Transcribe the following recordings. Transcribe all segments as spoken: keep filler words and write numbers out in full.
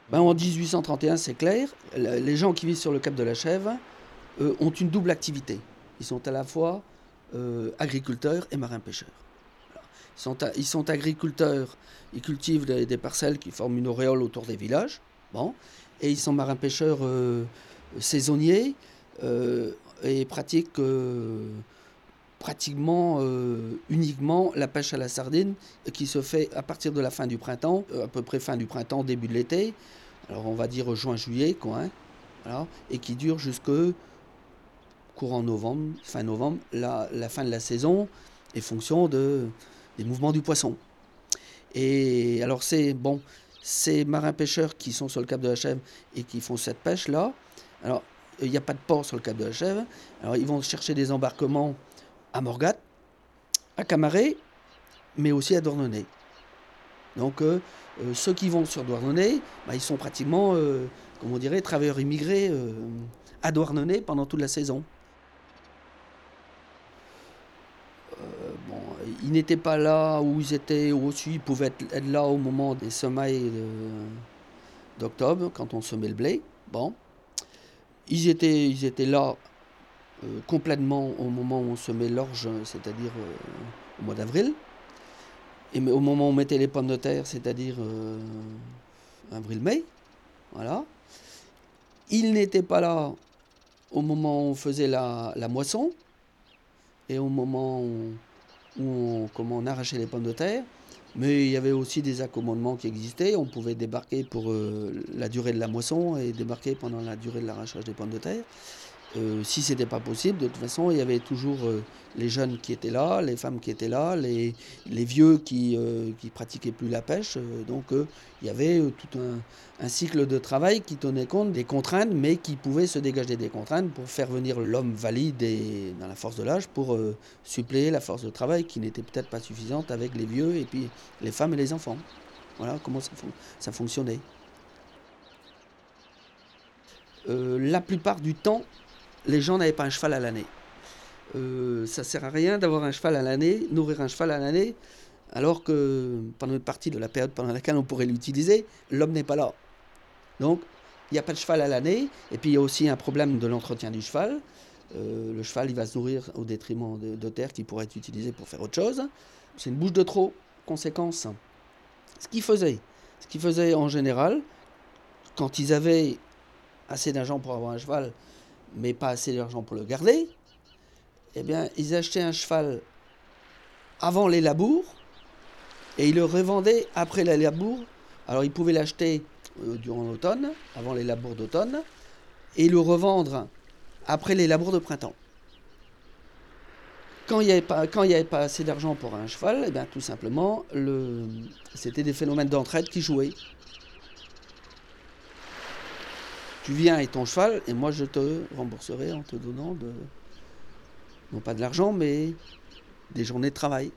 Ben, en dix-huit cent trente et un, c'est clair, les gens qui vivent sur le cap de la Chèvre euh, ont une double activité. Ils sont à la fois euh, agriculteurs et marins-pêcheurs. Voilà. Ils, sont à- ils sont agriculteurs, ils cultivent des, des parcelles qui forment une auréole autour des villages. Bon. Et ils sont marins-pêcheurs euh, saisonniers euh, et pratiquent euh, pratiquement euh, uniquement la pêche à la sardine qui se fait à partir de la fin du printemps, euh, à peu près fin du printemps, début de l'été. Alors on va dire juin-juillet, quoi, hein, voilà, et qui dure jusque courant novembre, fin novembre, la, la fin de la saison, et fonction de, des mouvements du poisson. Et alors c'est bon, ces marins-pêcheurs qui sont sur le cap de la Chèvre et qui font cette pêche-là, alors il n'y a pas de port sur le cap de la Chèvre, alors ils vont chercher des embarquements à Morgat, à Camaret, mais aussi à Douarnenez. Donc euh, euh, ceux qui vont sur Douarnenez, bah, ils sont pratiquement, euh, comme on dirait, travailleurs immigrés euh, à Douarnenez pendant toute la saison. Euh, bon, ils n'étaient pas là où ils étaient aussi, ils pouvaient être, être là au moment des semailles de- d'octobre, quand on semait le blé. Bon, ils étaient, ils étaient là euh, complètement au moment où on semait l'orge, c'est-à-dire euh, au mois d'avril. Et au moment où on mettait les pommes de terre, c'est-à-dire euh, avril-mai, voilà. Ils n'étaient pas là au moment où on faisait la, la moisson et au moment où, où on, comment on arrachait les pommes de terre. Mais il y avait aussi des accommodements qui existaient. On pouvait débarquer pour euh, la durée de la moisson et débarquer pendant la durée de l'arrachage des pommes de terre. Euh, si c'était pas possible, de toute façon, il y avait toujours euh, les jeunes qui étaient là, les femmes qui étaient là, les, les vieux qui euh, qui pratiquaient plus la pêche. Euh, donc euh, il y avait euh, tout un, un cycle de travail qui tenait compte des contraintes, mais qui pouvait se dégager des contraintes pour faire venir l'homme valide et dans la force de l'âge pour euh, suppléer la force de travail qui n'était peut-être pas suffisante avec les vieux et puis les femmes et les enfants. Voilà comment ça, ça fonctionnait. Euh, la plupart du temps, les gens n'avaient pas un cheval à l'année. Euh, ça sert à rien d'avoir un cheval à l'année, nourrir un cheval à l'année, alors que pendant une partie de la période pendant laquelle on pourrait l'utiliser, l'homme n'est pas là. Donc, il n'y a pas de cheval à l'année, et puis il y a aussi un problème de l'entretien du cheval. Euh, le cheval, il va se nourrir au détriment de, de terre qui pourrait être utilisée pour faire autre chose. C'est une bouche de trop, conséquence. Ce qu'ils faisaient, ce qu'ils faisaient en général, quand ils avaient assez d'argent pour avoir un cheval, mais pas assez d'argent pour le garder, eh bien, ils achetaient un cheval avant les labours et ils le revendaient après les labours. Alors, ils pouvaient l'acheter euh, durant l'automne, avant les labours d'automne, et le revendre après les labours de printemps. Quand il n'y avait pas, quand il n'y avait pas assez d'argent pour un cheval, eh bien, tout simplement, le, c'était des phénomènes d'entraide qui jouaient. Tu viens avec ton cheval et moi je te rembourserai en te donnant de, non pas de l'argent, mais des journées de travail.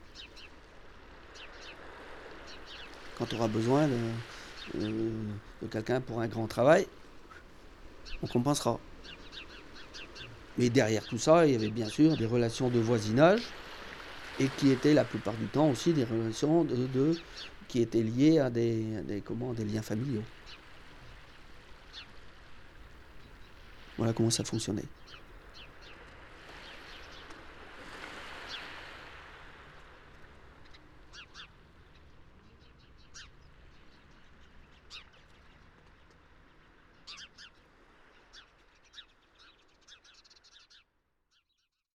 Quand tu auras besoin de, de, de quelqu'un pour un grand travail, on compensera. Mais derrière tout ça, il y avait bien sûr des relations de voisinage et qui étaient la plupart du temps aussi des relations de, de qui étaient liées à des, des, comment, des liens familiaux. Voilà comment ça fonctionnait.